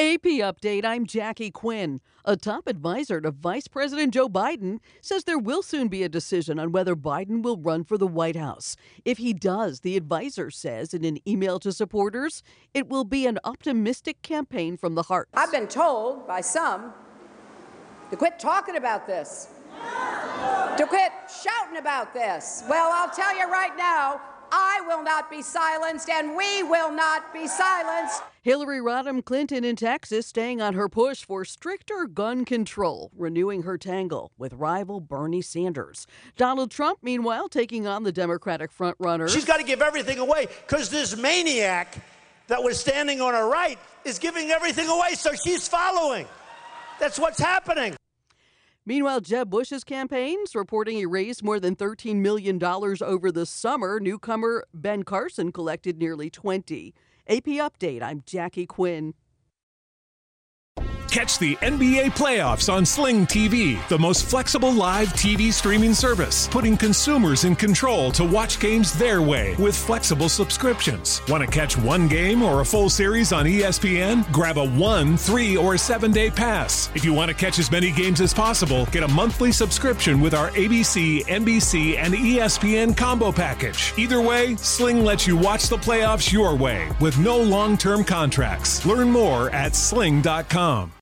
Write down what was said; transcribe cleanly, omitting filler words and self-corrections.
AP Update, I'm Jackie Quinn. A top advisor to Vice President Joe Biden says there will soon be a decision on whether Biden will run for the White House. If he does, the advisor says in an email to supporters, it will be an optimistic campaign from the heart. I've been told by some to quit talking about this, to quit shouting about this. Well, I'll tell you right now, I will not be silenced, and we will not be silenced. Hillary Rodham Clinton in Texas staying on her push for stricter gun control, renewing her tangle with rival Bernie Sanders. Donald Trump, meanwhile, taking on the Democratic frontrunner. She's got to give everything away because this maniac that was standing on her right is giving everything away, so she's following. That's what's happening. Meanwhile, Jeb Bush's campaigns reporting he raised more than $13 million over the summer. Newcomer Ben Carson collected nearly $20. AP Update, I'm Jackie Quinn. Catch the NBA playoffs on Sling TV, the most flexible live TV streaming service, putting consumers in control to watch games their way with flexible subscriptions. Want to catch one game or a full series on ESPN? Grab a 1, 3, or 7-day pass. If you want to catch as many games as possible, get a monthly subscription with our ABC, NBC, and ESPN combo package. Either way, Sling lets you watch the playoffs your way with no long-term contracts. Learn more at sling.com.